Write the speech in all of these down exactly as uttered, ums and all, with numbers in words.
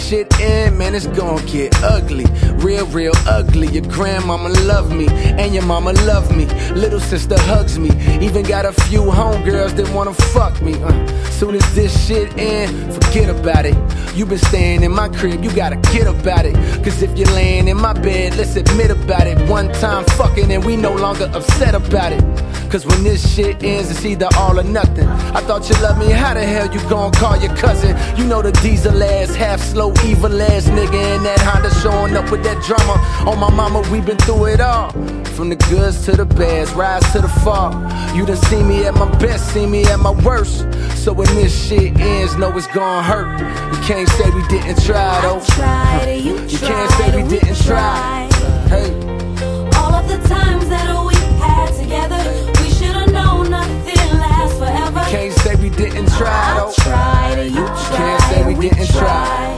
shit end, man, it's gonna get ugly. Real, real ugly. Your grandmama love me, and your mama love me. Little sister hugs me. Even got a few homegirls that wanna fuck me. Uh, soon as this shit end, forget about it. You been staying in my crib, you gotta get about it. Cause if you're laying in my bed, let's admit about it. One time fucking and we no longer upset about it. Cause when this shit ends, it's either all or nothing. I thought you loved me, how the hell you gon' call your cousin? You know the diesel ass, half slow, evil ass nigga in that Honda showing up with that drama. On my mama, we been through it all. From the goods to the bads, rise to the fall. You done see me at my best, see me at my worst. So when this shit ends, know it's gon' hurt. You can't say we didn't try though. I tried, you, you tried, can't say we didn't try. Hey. All of the times that we had together, we should've known nothing lasts forever. You can't say we didn't try though. I tried, you tried, can't say we didn't try.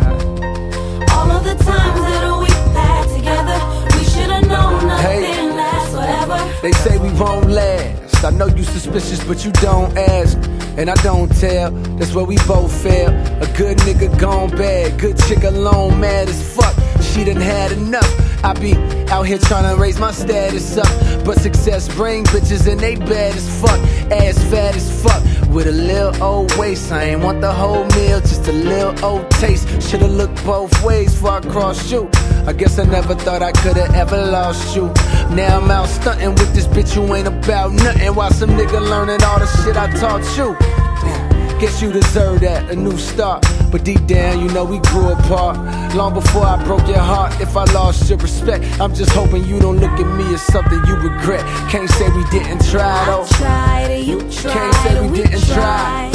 All of the times that we had together, we should've known nothing Hey. lasts forever. They say we won't last. I know you suspicious, but you don't ask. And I don't tell, that's where we both fail. A good nigga gone bad, good chick alone mad as fuck. She done had enough. I be out here tryna raise my status up, but success bring bitches and they bad as fuck. Ass fat as fuck, with a little old waist. I ain't want the whole meal, just a little old taste. Shoulda looked both ways before I crossed you. I guess I never thought I coulda ever lost you. Now I'm out stunting with this bitch who ain't about nothing, while some nigga learning all the shit I taught you. Guess you deserve that, a new start. But deep down, you know we grew apart. Long before I broke your heart, if I lost your respect, I'm just hoping you don't look at me as something you regret. Can't say we didn't try though. I tried, you tried, Can't say we didn't try.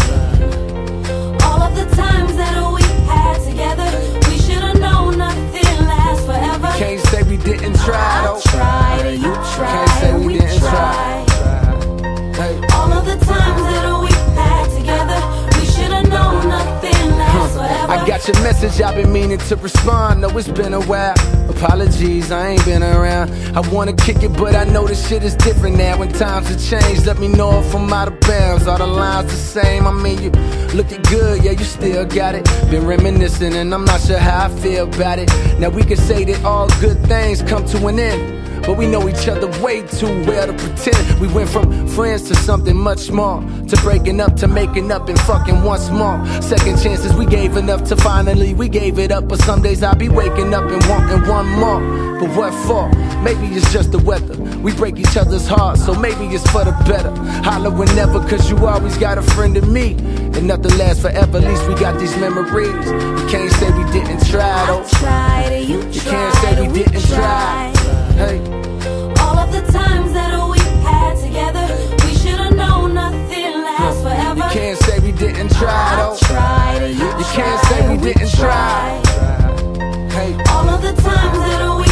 All of the times that we had together, we should've known nothing lasts forever. Can't say we didn't try though. I tried, you tried, Can't say we didn't try. Hey. All of the times that we had together, we should've known nothing lasts forever. I got your message, I've been meaning to respond. No, it's been a while. Apologies, I ain't been around. I wanna kick it, but I know this shit is different now. When times have changed, let me know if I'm out of bounds. All the lines the same, I mean you looking good, yeah, you still got it. Been reminiscing and I'm not sure how I feel about it. Now we can say that all good things come to an end, but we know each other way too well to pretend. We went from friends to something much more, to breaking up, to making up and fucking once more. Second chances we gave enough to finally we gave it up. But some days I'll be waking up and wanting one more. But what for? Maybe it's just the weather. We break each other's hearts, so maybe it's for the better. Holler whenever, cause you always got a friend in me. And nothing lasts forever, at least we got these memories. You can't say we didn't try though. I tried, you, You tried, can't say we didn't try. Hey. All of the times that we had together, we should've known nothing lasts forever. You can't say we didn't try though. I tried, you, You can't say we didn't try. Hey. All of the times that we